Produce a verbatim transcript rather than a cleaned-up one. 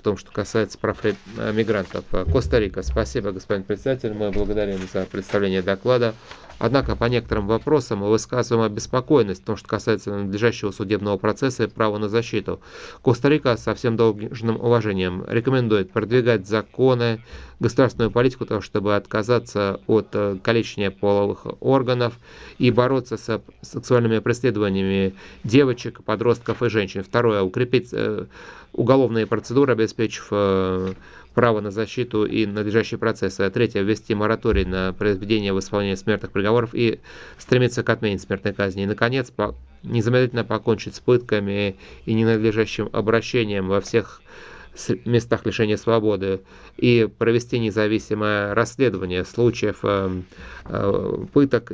в том, что касается прав э, мигрантов. Коста-Рика. Спасибо, господин председатель. Мы благодарим за представление доклада. Однако по некоторым вопросам мы высказываем обеспокоенность в том, что касается надлежащего судебного процесса и права на защиту. Коста-Рика со всем должным уважением рекомендует продвигать законы, государственную политику, того, чтобы отказаться от э, калечения половых органов и бороться с сексуальными преследованиями девочек, подростков и женщин. Второе. Укрепить э, уголовные процедуры, обеспечив э, право на защиту и надлежащий процесс. Третье. Ввести мораторий на произведение в исполнение смертных приговоров и стремиться к отмене смертной казни. И, наконец, по незамедлительно покончить с пытками и ненадлежащим обращением во всех местах лишения свободы и провести независимое расследование случаев э, э, пыток